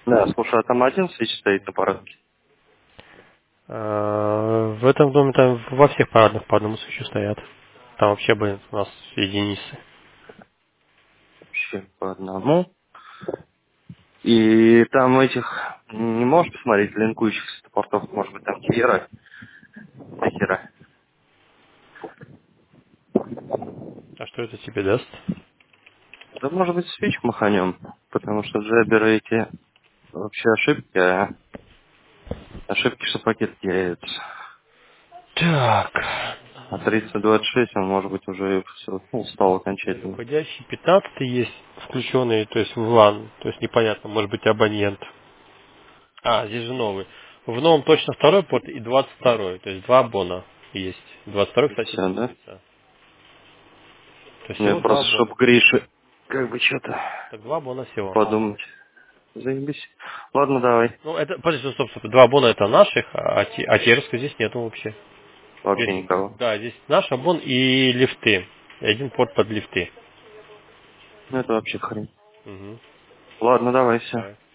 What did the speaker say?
Да, слушай, а там один свич стоит на парадке? В этом доме там во всех парадных по одному свечу стоят. Там вообще, блин, у нас единицы. Вообще по одному. И там этих, не можешь посмотреть, линкующихся портов, может быть, там хера, до хера. А что это тебе даст? Да, может быть, свич маханем, потому что джаберы эти вообще ошибки, а ошибки, что пакет теряется. Так. А 3026 он, может быть, уже все устал окончательно. Выходящий 15 есть включенный, то есть в LAN, то есть непонятно, может быть абонент. А, здесь же новый. В новом точно второй порт и 22-й, то есть два абона есть. 22-й, И кстати, все, да? линкуется. То есть Нет, всего два просто, абона. чтобы Грише как бы что-то Так, два абона всего. подумать. Заебись. Ладно, давай. Ну, это, подожди, стоп, стоп. Два абона это наших, а Терска здесь нету вообще. Вообще Здесь, никого. да, здесь наш абон и лифты. И один порт под лифты. Ну, это вообще хрень. Угу. Ладно, давай, все. Давай.